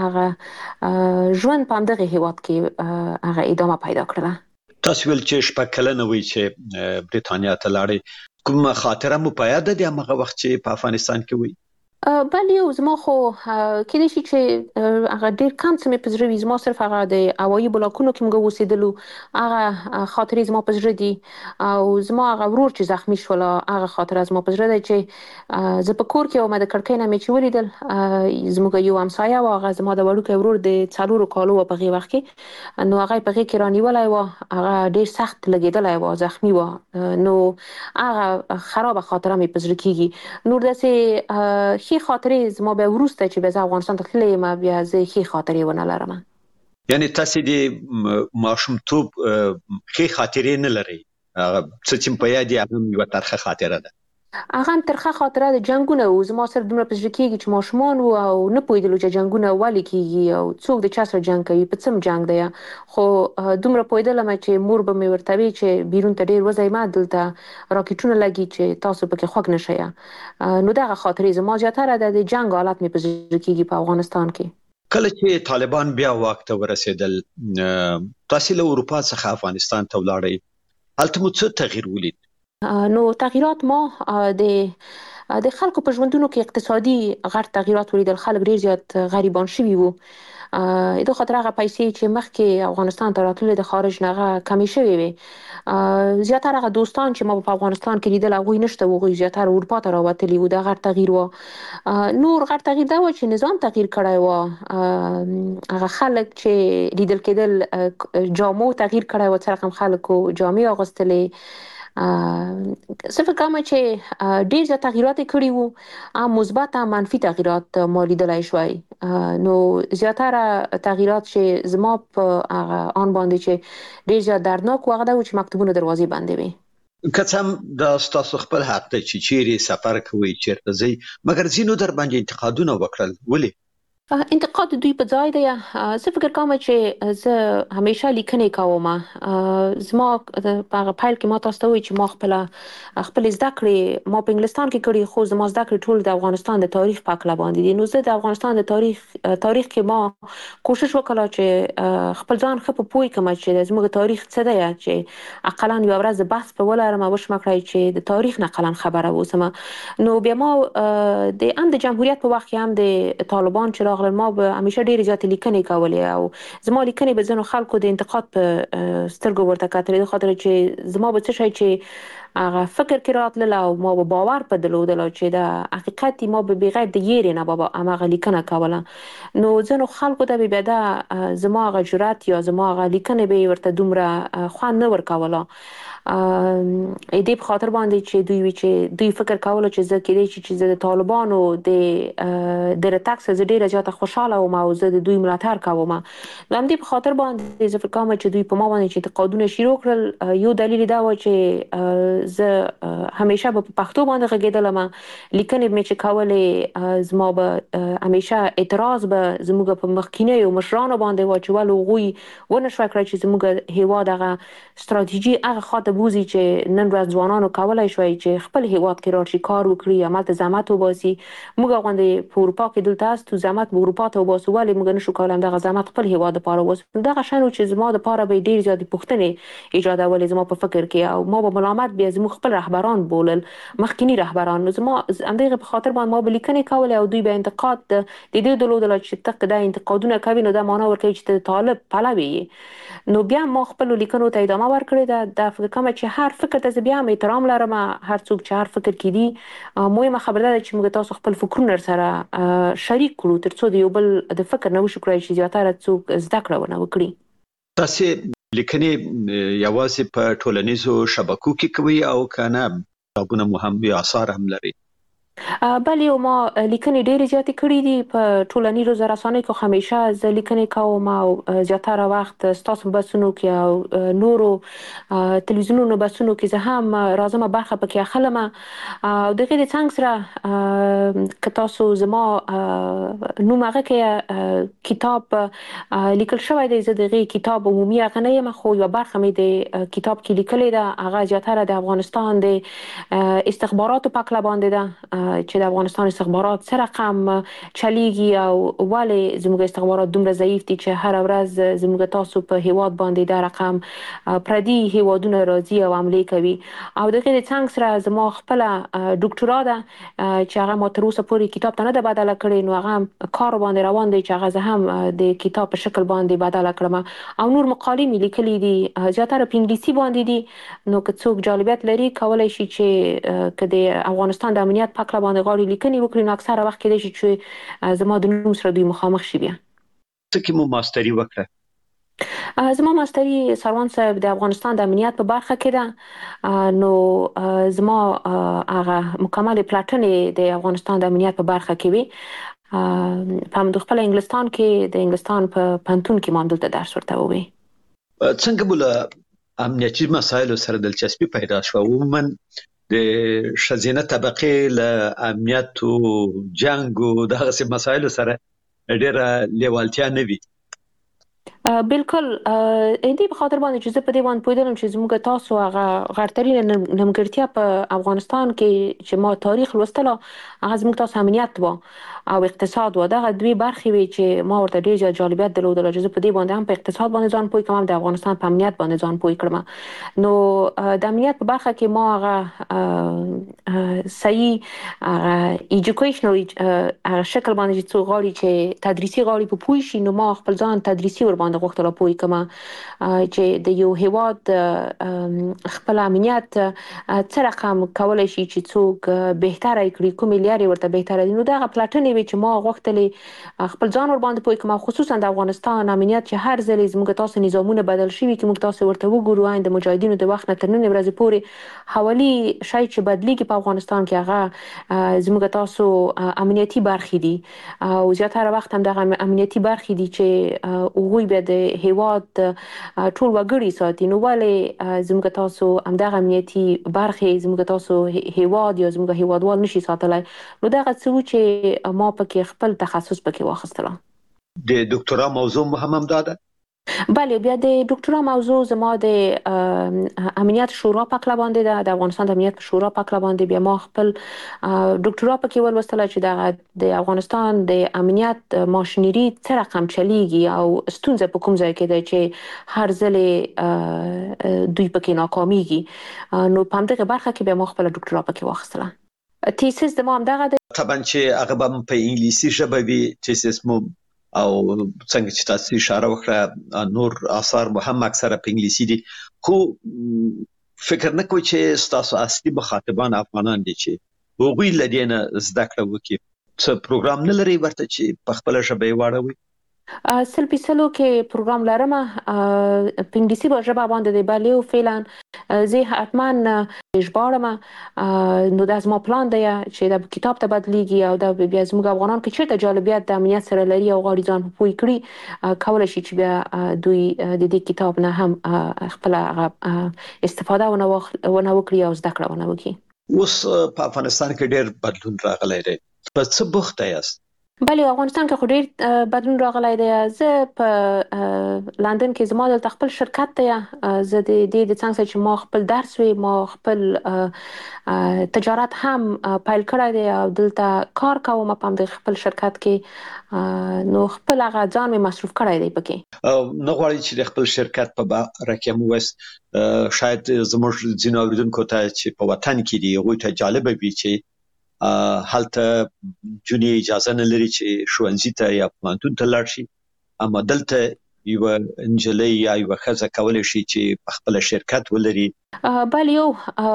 هغه ژوند په همدغه هیواد کې هغه ادامه پیدا کړله تاسو ول چې شپږ کلنه وی چې برېټانیا ته لاړې کومه خاطره مو په یاد ده هغه وخت چې په افغانستان کې وی بله او زما خو کېدای شي چې هغه ډیر کم څه مې په زړه وي زما صرف هغه د هوایي بلاکونو کې موږ اوسېدلو هغه خاطرې زما په زړه دي او زما هغه ورور چې زخمی شول هغه خاطره زما په زړه ده چې زه په کور کې وم د کړکۍ نه مې چې ولیدل زموږ یو همسایه و هغه زما د وړوکی ورور د 4 کالو په هغه وخت کې نو هغه په هغه کې رانیولای و هغه ډیر سخت لګیدلای و زخمی و نو هغه خراب خاطره مې په زړه کېږي نور داسې خې خاطرې زما به ورسته چې به افغانستان ته تللې ما بیا زه خې خاطرې ونه لرم یعنی تاسو د ماشومتوب خې خاطرې نه لري څه چې په یاد یې هم یو ترخه خاطره ده هغه ترخه خاطره د جنگونه او زما سره دومره پزړه کېږي چې ماشومان او نه پوهېدلو چې جنگونه ولې کېږي او څوک د چا سره جنگ کوي په څم جنگ دی خو دومره پوهېدلم چې مور به مې ورته وی چې بیرون ته ډیر وځي ما دلته راکټونه لګي چې تاسو پکې خوښ نشئ نو دغه خاطرې زما زیاتره د جنگ حالت مې پزړه کېږي په افغانستان کې کله چې طالبان بیا واک ته ورسېدل تاسو له اروپا څخه افغانستان ته ولاړئ هلته مو څه تغییر ولید نو تغیرات ما د خلکو په ژوندونو کې اقتصادي غټ تغیرات ولیدل خلک ډیر زیات غریبان شوي وو د خاطر هغه پیسې چې مخکې افغانستان ته راتللې د خارج نه کمې شوې وي زیاتره هغه دوستان چې ما په افغانستان کې لیدل هغوی نشته هغوی زیاتره اروپا ته راوتلي وو دا غټ تغییر و نور غټ تغییر دا و چې نظام تغییر کړی و هغه خلک چې لیدل کېدل جامو تغییر کړی و څه رقم خلکو جامې اغوستلې صرف کوم چې ډیر زیات تغیرات کړي وو مثبت او منفي تغیرات ما لیدلای شوي نو زیاتره تغیرات چې زما په آن باندې چې ډیر زیات دردناک وغه دا چې مکتوبونه دروازې بندې وي کڅم د تاسو خپل حق ته چې چیرې سفر کوي چیرته ځي مګر زینو در باندې انتقادونه وکړل ولې انتقاد دوی په ځای دی زه فکر کوم چې زه همیشه لیکنې کوم زما په فایل کې ما تاسو ته وایي چې ما خپل زده کړې ما په انګلستان کې کړې خو زما زده کړې ټول د افغانستان د تاریخ په اړه باندې دي نو زه د افغانستان د تاریخ کې ما کوشش وکړم چې خپل ځان خپل پوي کوم چې زموږ تاریخ څه دی چې اقلا یو ورځ بحث په ولرم او شم کړی چې د تاریخ نه قلن خبره وسم نو بیا ما د جمهوریت په وخت هم د طالبان چې ما به همیشه ډیر زیات لیکنې کولې او زما لیکنې به زنو خلکو د انتقاد په سترګو ورته کتلې د خاطر چې زما به څه شي چې هغه فکر کې راتلل او ما به باور په درلودل چې د حقیقت ما به بغیر د یېری نه بابا هغه لیکنه کوله نو زنو خلکو ته به دا زما هغه جرأت یا زما هغه لیکنې به ورته دومره خوان نه ورکوله دې په خاطر باندې چې دوی فکر کوله چې زه کېدای شي چې د طالبانو د رتاکس زه ډیره زیاته خوشاله وم او زه د دوی ملاتړ کوم نو هم دې په خاطر باندې زه فکر کوم چې دوی په ما باندې چې انتقادونه شروع کړل یو دلیل دا و چې زه همیشه په پښتو باندې غږیدلم لیکنې مې چې کولې زما به همیشه اعتراض به زموږ په مخکینه او مشرانو باندې و چې ولو غوي ونه شو کړی چې زموږ هیواد هغه ستراتیژي هغه خاطر بوزي چې نن ورځ ځوانانو کولای شوی چې خپل هیواد کې راشي کار وکړي عمل ته زحمت وباسي موږ غونډې په اروپا کې دلته است زحمت په اروپا ته وباسو ولې موږ نشو کولای دغه زحمت خپل هیواد لپاره وباسو دغه شنو چې زما لپاره به ډیر زیات پوښتنې ایجادولې زما په فکر کې او ما به ملامت بیا زموږ خپل رهبران بولل، مخکینی رهبران. نو زما همدغه په خاطر باندې ما به لیکنې کولې او دوی به انتقاد د دې درلودل چې ته دا انتقادونه کوي، نو دا معنا ورکوي چې ته طالب پلوي یې. نو بیا ما خپل لیکنو ته ادامه ورکړې ده. د فکر کوم چې هر فکر ته بیا هم احترام لرم، هر څوک چې هر فکر کوي. مهمه خبره ده چې موږ تاسو خپل فکرونه سره شریک کړو ترڅو د یو بل د فکر نه وشو کړی چې زیاتره څوک زده کړه ونه وکړي. تاسو لیکنې یوازې په ټولنیزو شبکو کې کوي او کنه کتابونه مو هم یا آثار هم لري؟ بله، ما لیکنې ډېرې زیاتې کړې دي په ټولنیزو رسنیو کې. همیشه زه لیکنې کوم او زیاتره وخت ستاسو بحثونو کې او نورو تلویزیونونو بحثونو کې زه هم راځم برخه پکې اخلم. او دغه د څنګه سره که تاسو زما نوم هغه کې کتاب لیکل شوی دی، زه دغه کتاب عمومي هغه نه یم، خو یوه برخه مې د کتاب کې لیکلې ده. هغه زیاتره د افغانستان د استخباراتو په اړه باندې ده چې د افغانستان استخبارات څه رقم چلیږي او ولې زموږ استخبارات دومره ضعیف دي چې هر ورځ زموږ تاسو په هیواد باندې دا رقم پردي هیوادونه راځي او حمله کوي. او دغه د څنګه سره زما خپل ډاکټرا ده چې هغه ما تر اوسه پورې کتاب ته نه ده بدله کړې، نو هغه کار باندې روان دی چې هغه زه هم د کتاب په شکل باندې بدله کړم. او نور مقالې مې لیکلې دي زیاتره په انګلیسي باندې دي. نو که څوک جالبیت لري کولای شي چې که د افغانستان د امنیت په باندې غواړي لیکنې وکړي، نو اکثره وخت کې دی چې زما د نوم سره دوی مخامخ شي. بیا څه کې مو ماستری وکړه؟ زما ماستری سروان صاحب د افغانستان د امنیت په برخه کې ده. نو زما هغه مکمل پلاتنې د افغانستان د امنیت په برخه کې وي. په همدغه خپل انګلستان کې د انګلستان په پنتون کې ما دلته درس ورته ووي. څنګه بوله امنیتي مسایلو سره دلچسپي پیدا شو؟ عموما د شزینه طبقه له امنیت او جنگ او دغه مسایلو سره ډېره لیوالتیا نه وي. بالکل دې په خاطر باندې چې زه په دې باندې پوهیدم چې زموږ تاسو هغه غړترینه نیمګړتیا په افغانستان کې چې ما تاریخ لوستله هغه زموږ تاسو امنیت و او اقتصاد و. دغه دوی برخې وي چې ما ورته ډېر جالبیت درلودل چې زه په دې باندې هم په اقتصاد باندې ځان پوه کړم، د افغانستان په امنیت باندې ځان پوه کړم. نو د امنیت په برخه کې ما هغه صحیح ایجوکیشنل شکل باندې چې څو غواړي چې تدریسي غواړي په پوه شي، نو ما خپل ځان تدریسي ور باندې غوښتل پوه کما چې د یو هیواد خپل امنیت څه رقم کولای شي چې څوک بهتره کړي، کوم لارې ورته بهتره دي. نو دا پلاتنې وی چې ما غوښتلې خپل ځان ور باندې پوه کما، خصوصا د افغانستان امنیت چې هر ځل زموږ تاسو نظامونه بدل شي کې موږ تاسو ورته وګورو آینده مجاهدینو د وخت نه تر نن ورځې پورې حوالی شای چې بدلیږي په افغانستان کې هغه زموږ تاسو امنیتي برخې دي او زیاتره وخت هم د امنیتي برخې دي چې وګوي به د هیواد ټول وګړي ساتي. نو ولې زموږ تاسو همدغه امنیتي برخې زموږ تاسو هیواد یا زموږ هیوادوال نشي ساتلای؟ نو دغه څه چې ما پکې خپل تخصص پکې واخیستله. د ډاکټرا موضوع هم ده؟ بله، بیا د ډاکټرا موضوع زما د امنیت شورا په اړه باندې ده، د افغانستان د امنیت شورا په اړه باندې. بیا ما خپل ډاکټرا پکې ولوستله چې د افغانستان د امنیت ماشینری څه رقم چلیږي او ستونزه په کوم ځای کې ده چې هر ځل دوی پکې ناکامیږي. نو په همدغه برخه کې بیا ما خپل ډاکټرا پکې واخیستله. تیسیس د ما همدغه ده. طبعا چې هغه په انګلیسي ژبه وي تیسیس مو، او څنګه چې تاسو اشاره وکړه نور آثار مو هم اکثره په انګلیسي دي، خو فکر نه کوئ چې تاسو اصلي مخاطبان افغانان دي چې هغوی لدینه زده کړه وکړي؟ څه پروګرام نه لري ورته چې په خپل ژبه یې واړوي؟ سلپی سلو کې پروګرام لرم په انګلیسي ژبه باندې دی، بله او فعلا زه حتما ژباړم. نو دا زما پلان دی چې دا کتاب ته بدلیږي او دا بیا زموږ افغانان کې چیرته جالبیت د امنیت سره لري او غواړي ځان پوه کړي کولای شي چې بیا دوی د دې کتاب نه هم خپل استفاده ونه وکړي او زده کړه ونه وکړي. اوس په افغانستان کې ډېر بدلون راغلی دی، په څه بوخته یاست؟ بله افغانستان کې خو ډیر بدلون راغلی دی. زه په لندن کې زما د خپل شرکت دی. زه د دې د څنګه چې ما خپل درس وی ما خپل تجارت هم پیل کړی دی او دلته کار کوم په د خپل شرکت کې نو خپل هغه ځان می مصروف کړی دی پکې. نو غواړي چې د خپل شرکت په باره کې مو وست شاید زموږ ځینو اوریدونکو ته چې په وطن کې دی غوښته جالب وي چې هلته جونی اجازه نه لري چې ښوونځي ته یا پوهنتون ته لاړ شي، اما دلته یو انجلۍ یا یو ښځه کولای شي چې په خپل شرکت ولري. بله یو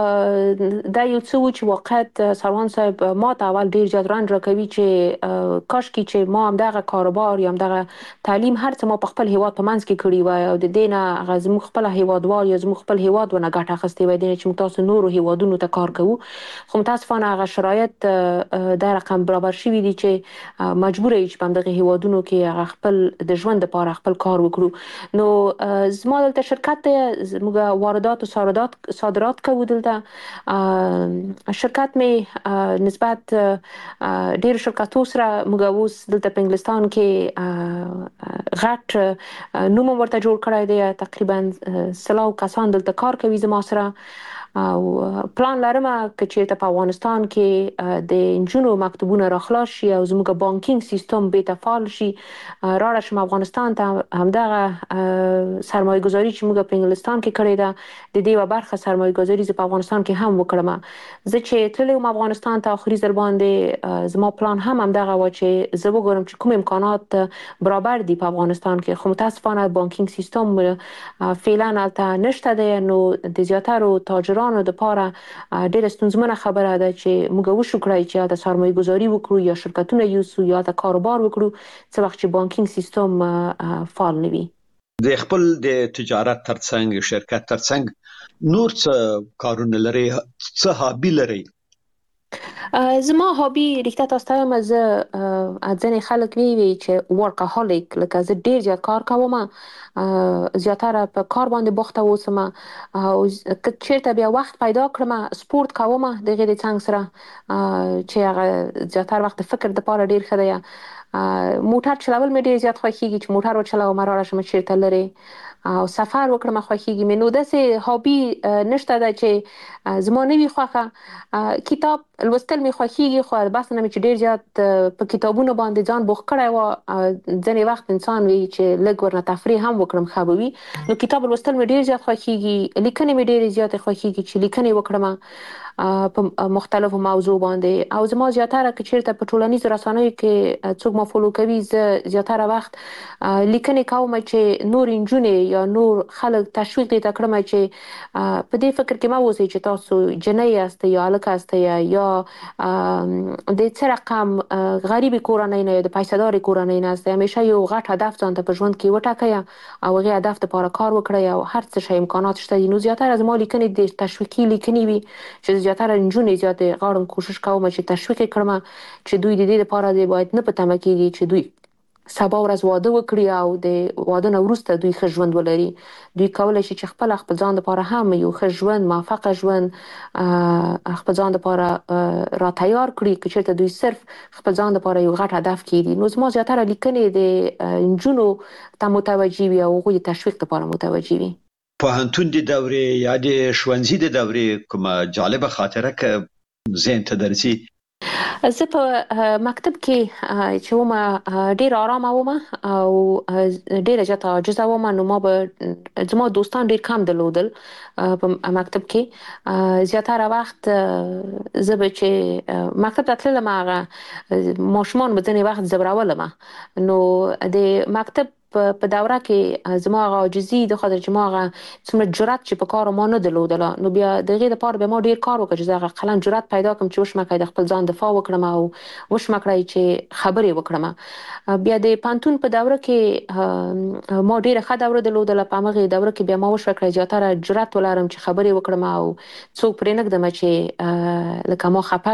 دا یو څه و چې واقعیت سروان صاحب ما ته اول ډیر زیات رنج راکوي چې کاش کې چې ما هم دغه کاروبار یا هم دغه تعلیم هر څه ما په خپل هیواد په منځ کې کړی وای او د دینه غزمو خپل هیوادوال یا زمو خپل هیواد ونه ګټه اخیستې وای د چې تاسو نورو هیوادونو ته کار کوو. خو متاسفانه هغه شرایط د رقم برابر شوی دي چې مجبور یې چې په دغه هیوادونو کې هغه خپل د ژوند لپاره خپل کار وکړو. نو زما دلته شرکت موږ واردات او صادرات کوو. دلته شرکت می نسبت ډیر شرکتو سره موږ اوس دلته په انګلستان کې غټ نوم ورته جوړ کړی دی. تقریبا 100 کسان دلته کار کوي زما سره او پلان لرم چې ته په افغانستان کې د انجونو مکتوبونه راخلاص شي او زموږ بانکینګ سیستم به ته فعال شي. راړه شم افغانستان ته همدغه سرمایه گذاری چې موږ په انګلستان کې کړې ده د دې برخه سرمایه گذاری په افغانستان کې هم وکړم. زه چې تلم افغانستان ته اخري ځل باندې زما پلان هم همدغه و چې زه وګورم چې کوم امکانات برابر دي په افغانستان کې. خو متاسفانه بانکینګ سیستم فعلا البته نشته دی. نو د زیاتره تاجرانو د پاره ډېر ستونزمنه خبره ده چې موږ وشو کړی چې د سرمایه گذاری وکړو یا شرکتونه یوسو یا د کاروبار وکړو څه وخت چې بانکینګ سیستم فعال نه وي. د خپل د تجارت ترڅنګ شرکت ترڅنګ نور څه کارونه لري، څه هابي لري؟ زما هابي رښتیا تاسو ته زه ځنې خلک وی چې ورکهالیک لکه زه ډیر زیات کار کوم، زیاتره په کار باندې بوخته اوسم او چیرته بیا وخت پیدا کړم سپورت کوم د غیر څنګه سره چې هغه زیاتره وخت فکر د پاره ډیر خدای. موټر چلول مې ډیر زیات خوښیږي چې موټر وچلوم راړه شم چیرته لري او سفر وکړم خوښیږي مې. نو داسې هابي نشته دا چې زما نوی خوخه کتاب لوستل مې خوښیږي خو بس نه مې چې ډیر زیات په کتابونو باندې ځان بوخ کړی و. ځنې وخت انسان وی چې لږ ورنه تفریح هم وکړم خبوي. نو کتاب لوستل مې ډیر زیات خوښیږي، لیکنې مې ډیر زیات خوښیږي چې لیکنې وکړم په مختلفو موضوع باندې. او زما زیاتره کې چیرته په ټولنیزو رسنیو کې څوک ما فالو کوي زه زیاتره وخت لیکنې کوم چې نور انجونې یا نور خلک تشویق دي تکړه چې په دې فکر کې ما وځي چې تاسو جنۍ یاست یا الک یاست یا د څه رقم غریبي کورنۍ نه د پیسې کورنۍ نه است. همیشه یو غټ هدف ځان ته په ژوند کې وټاکئ او هغه هدف لپاره کار وکړئ او هر څه شی امکانات شته. نو زیاتره زما لیکنې د تشویقي لیکنې وي چې زیاتره انجونې زیات غواړم کوشش کوم چې تشویق کړم چې دوی د دې لپاره دی باید نه پته مکیږي چې دوی سبا ورځ واده وکړي او د واده نه وروسته دوی ښه ژوند ولري. دوی کولای شي چې خپل ځان لپاره هم یو ښه ژوند موفق ژوند خپل ځان لپاره را تیار کړي چې چېرته دوی صرف خپل ځان لپاره یو غټ هدف کړي. نو زما زیاتره لیکنې د انجونو ته متوجي وي او هغوی د تشویق لپاره متوجي وي. پوهنتون د دورې یا د ښوونځي د دورې کومه جالبه خاطره که ذهن ته درځي؟ زه په مکتب کې چې ومه ډیر آرامه ومه او ډیره زیاته عاجزه ومه. نو ما به زما دوستان ډیر کم درلودل په مکتب کې. زیاتره وخت زه به چې مکتب ته تللم هغه ماشومان به ځینې وخت ځورولم. نو د مکتب په دوره کې زما عاجزي د خاطر چې ما څومره جرأت چې په کار ما نه درلودله. نو بیا دغه لپاره به ما ډیر کار وکړ چې زه قلم جرأت پیدا کړم چې وشمه کړم د خپل ځان دفاع وکړم او وشمه کړم چې خبرې وکړم. بیا د پانتون په دوره کې ما ډیره ښه دوره درلودله. په هغه دوره کې بیا ما وشو کړم زیاتره جرأت ولرم چې خبرې وکړم او څوک پرې نګدم چې لکه ما خپه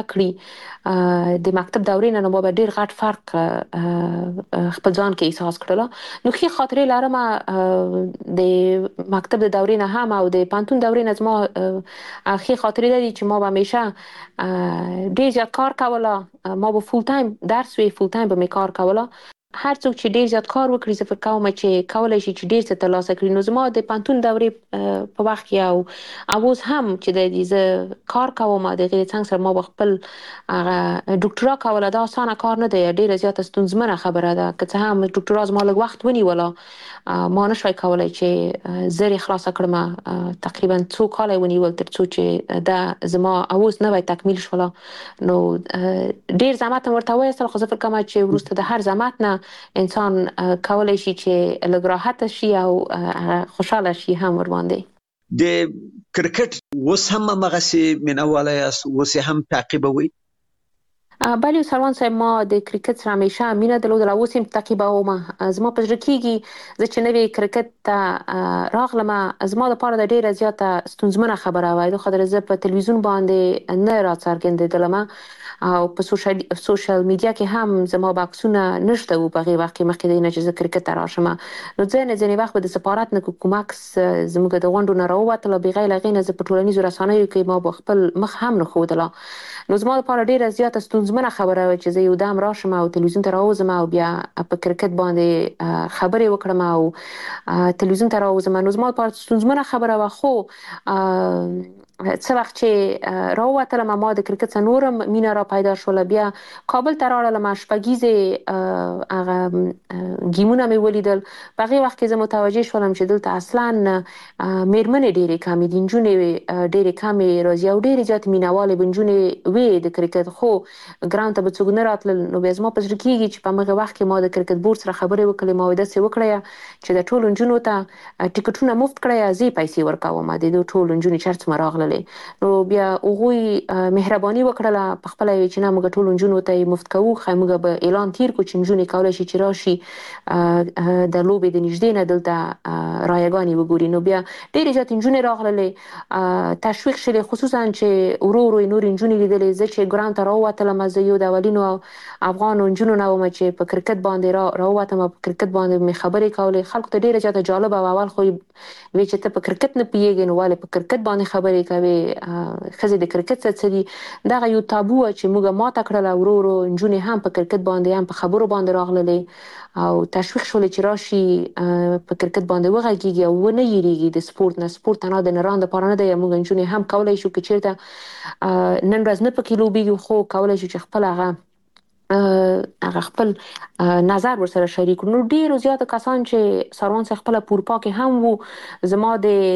کړی. د مکتب دورې نه ما به ډیر غټ فرق خپل ځان کې احساس کړل. نو ښه خاطرې لرم د مکتب د دورې نه هم او د پانتون دورې نه زما ښه خاطرې دي چې ما به همیشه ډیر زیات کار کوله. ما به فول ټایم درس وی، فول ټایم به می کار کوله. هر څوک چې ډیر زیات کار وکړي زه فکر کوم چې کولای شي چې ډیر څه ترلاسه کړي. نو زما د پانتون دورې په وخت کې او اوس هم چې د زه کار کوم د غیر څنګه سره ما خپل ډاکټرا کوله. دا اسانه کار نه دی، ډیر زیات ستونزمنه خبره ده. که څه هم ډاکټرا زما لږ وخت ونیوله، ما نشوي کولای چې زری خلاص کړم. تقریبا 2 کال ونیول تر څو چې دا زما اوس نوې تکمیل شوله. نو ډیر زحمت ورته وایستل، خو زه فکر کوم چې ورسته د هر زحمت نه انسان کولای شي چې لږ راحت شي او خوشاله شي هم ور باندې. د کرکټ اوس هم هغه سي مینواله یاست، اوس هم تعقیبوي؟ بله سروان صاحب، ما د کرکټ سره همیشه مینه درلودله، اوس هم تعقیبوم. زما په زړه کېږي زه چې نوی کرکټ ته راغلم، زما لپاره د ډیره زیاته ستونزمنه خبره وه. د خاطر زه په تلویزیون باندې نه راڅرګندېدلم او په سوشل میډیا کې هم زما بکسونه نشته و په هغې وخت کې، مخکې د نه چې زه کرکټ ته راشم. نو ځینې وخت به د سفارت نه کوم عکس زموږ د غونډو نه راووتله، بغیر له هغې نه زه په ټولنیزو رسنیو کې ما به خپل مخ هم نه ښودله. نو زما لپاره ډیره زیاته ستونزمنه خبره وه چې زه یو دم راشم او تلویزیون ته راوځم او بیا په کرکټ باندې خبرې وکړم او تلویزیون ته راوځم. نو زما لپاره ستونزمنه خبره وه، خو څه وخت چې راووتلم ما د کرکټ څخه نورم مینه را پیدا شوله. بیا کابل ته راغلم، شپږیزې هغه ګیمونه مې ولیدل. په هغې وخت کې زه متوجه شولم چې دلته اصلا میرمنې ډېرې کمې دي، نجونې ډېرې کمې راځي او ډېرې زیاتې مینهوالې به نجونې وې د کرکټ، خو ګراوند ته به څوک نه راتلل. نو بیا زما په زړه کېږي چې په همغه وخت کې ما د کرکټ بورډ سره خبرې وکړې، ما داسې وکړی چې د ټولو نجونو ته ټیکټونه مفت کړی، زه پیسې ورکوم د ټولو نجونې چې هر څومره راغللې. نو بیا هغوی مهرباني وکړله په خپله یې چې نه موږ ټولو نجونو ته یې مفت کوو، ښایي موږ به اعلان تیر کړو چې نجونې کولی شي چې راشي د لوبې د نږدې نه دلته رایګانې وګوري. نو بیا ډېرې زیاتې نجونې راغللې، تشویق شولې، خصوصا چې ورو ورو یې نورې نجونې لیدلې. زه چې ګراوند ته راووتلم، زه یو د اولینو افغانو نجونو نه وم چې په کرکټ باندې راووتم او په کرکټ باندې مې خبرې کولې. خلکو ته ډېره زیاته جالبه وه. اول خو وی چې ته په کرکټ نه پوهېږې نو ولې په کرکټ باندې خبرې کوې، ښځې د کرکټ څه دي. دغه یو تابو چې موږ ماته کړله. ورو ورو نجونې هم په کرکټ باندې هم په خبرو باندې راغللې او تشویق شولې چې راشي په کرکټ باندې وغږېږي او ونه یېرېږي د سپورت نه. سپورت تنها د نرانو دپاره نه دی، موږ نجونې هم کولی شو که چېرته نن ورځ نه پکې لوبېږو خو کولی شو چې خپل هغه خپل نظر ورسره شریک کړو. نو ډېرو زیاتو کسان چې سروان صاحب خپله په اروپا کې هم وو، زما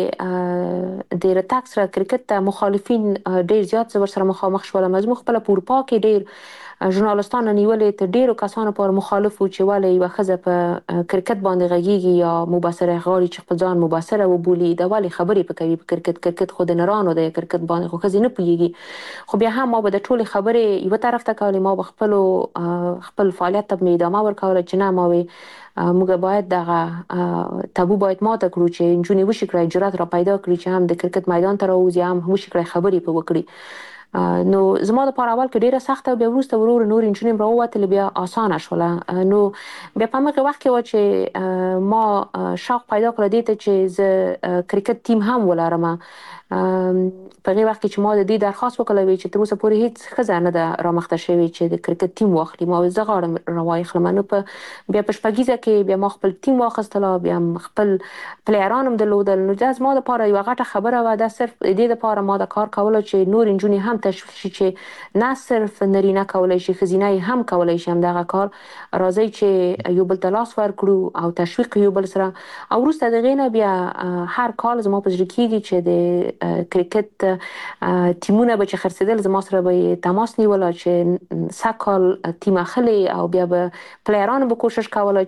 د رتګ سره کرکټ ته مخالفین ډېر زیات زه ورسره مخامخ شولم. زموږ خپله په اروپا کې ډېر ژورنالستان نیولې، تر ډېرو کسانو پورې مخالف وو چې ولې یوه ښځه په کرکټ باندې غږېږي یا مبصره غواړي چې خپل ځان مبصره وبولي، دا ولې خبرې په کوي په کرکټ. کرکټ خو د نرانو دی، کرکټ باندې خو ښځې نه پوهېږي. خو بیا هم ما به د ټولې خبرې یوه طرف ته کولې، ما به خپل فعالیت ته مې ادامه ورکوله چې نه ما موږ باید دغه تابو باید ماته کړو چې نجونې وشي کړی جرأت را پیدا کړي چې هم د کرکټ میدان ته راوځي، هم وشي کړی خبرې په وکړي. نو زما لپاره اول کې ډېره سخته، بیا وروسته ورو ورو نورې نجونې هم راووتلې، بیا اسانه شوله. نو بیا په همغه وخت کې وه چې ما شوق پیدا کړه دې ته چې زه کرکټ ټیم هم ولرم. په هغې وخت کې چې ما د دې درخواست وکړی چې تر اوسه پورې هېڅ ښځه نه ده رامخته شوې چې د کرکټ ټیم واخلي. ما زه غواړم راواخلم. نو بیا په شپږیزه کې بیا ما خپل ټیم واخیستله، بیا خپل پلیران هم درلودل. نو دا زما لپاره یوه غټه خبره وه. دا صرف د دې لپاره ما دا کار کوله چې نورې نجونې هم تشویق شي چې نه صرف نرینه کولی شي، ښځینه یې هم کولی شي همدغه کار. راځئ چې یو بل ته لاس ورکړو او تشویق یو بل سره. او وروسته د هغې نه بیا هر کال زما په زړه کېږي چې د کرکټ ټیمونه به چې خرڅېدل زما سره به تماس نیوله چې سږکال ټیم اخلي، او بیا به پلیرانو به کوشش کوله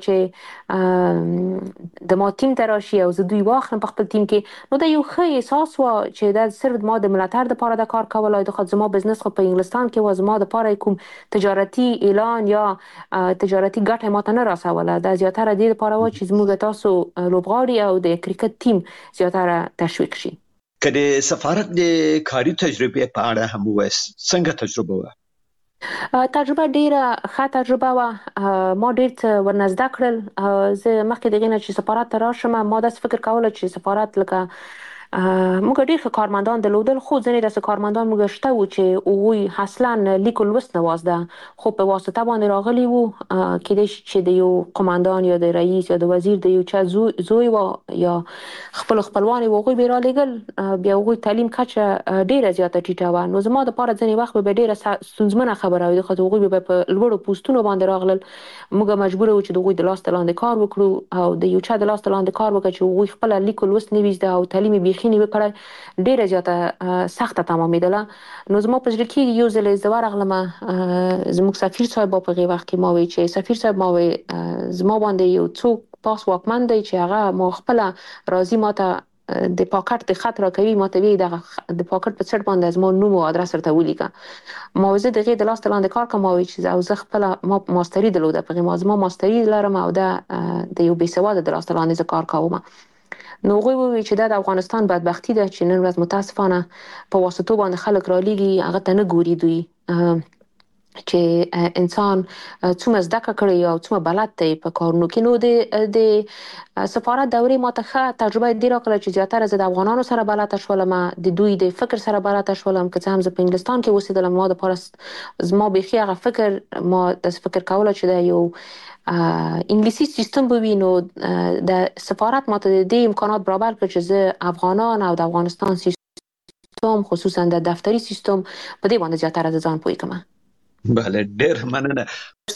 چې د ما ټیم ته راشي او زه دوی واخلم په خپل ټیم کې. نو دا یو ښه احساس و چې دا صرف ما د ملاتړ دپاره دا کار کوله. د خاطر زما بزنس خو په انګلستان کې و، زما دپاره کوم تجارتي اعلان یا تجارتي ګټه ماته نه رسوله. دا زیاتره دې دپاره و چې زموږ تاسو لوبغاړي او د کرکټ ټیم زیاتره تشویق شي. که د سفارت د کاري تجربې په اړه هم ووایاست، څنګه تجربه وه؟ تجربه ډیره ښه تجربه وه. ما ډیر څه ورنزده کړل. زه مخکې دغې نه چې سفارت ته راشم ما داسې فکر کوله چې سفارت لکه موږ ډیر ښه کارمندان درلودل، خو ځینې داسې کارمندان موږ شته وو چې هغوی اصلا لیک و لوست نه وازده، خو په واسطه باندې راغلي وو. کیدای شي چې د یو قماندان یا د رئیس یا د وزیر د یو چا زوی و یا خپلوان وو، هغوی به یې رالیږل. بیا هغوی تعلیم کچه ډیره زیاته ټیټه وه. نو زما دپاره ځینې وخت به ډیره ستونزمنه خبره وي، خو هغوی به په لوړو پوستونو باندې راغلل. موږ مجبور وو چې د هغوی د لاس لاندې کار وکړو، او د یو چا د لاس لاندې کار وکړو چې هغوی خپله لیک و لوست نه وي زده او تعلیم یې بیخي نه وي کړی، ډیره زیاته سخته تمامېدله. نو زما په زړه کېږي یو ځل زه ورغلمه، زموږ سفیر صاحب په هغې وخت کې ما وی چې سفیر صاحب ما وی زما باندې یو څوک پاس واکمن دی چې هغه ما خپله راځي ماته د پاکټ د خط راکوي، ماته وی دغه د پاکټ په څټ باندې زما نوم او ادرس ورته ولیکه. ما وی زه د هغې د لاس لاندې کار کوم، ما وی چې او زه خپله ما ماستري درلوده په هغې، زما ماستري لرم او ده د یو بېسواده د لاس لاندې زه کار کوم. نو هغوی وویل چې دا د افغانستان بدبختي ده چې نن ورځ متاسفانه په واسطو باندې خلک رالیږي، هغه ته نه ګوري دوی چې انسان څومره زده کړی او څومره بلد دی په کارونو کې. نو د سفارت دورې ماته ښه تجربه دې راکړه چې زیاتره زه د افغانانو سره بلده شولم، د دوی د فکر سره بلده شولم. که څه هم زه په انګلستان کې اوسېدلم، ما دپاره زما بیخي هغه فکر، ما داسې فکر کوله چې دا یو انګلیسي سیستم به وي. نو د سفارت ماته د دې امکانات برابر کړ چې زه افغانان او د افغانستان سیستم خصوصا د دفتري سیستم په دې باندې زیاتره ځان پوه کړم. بله ډېر مننه.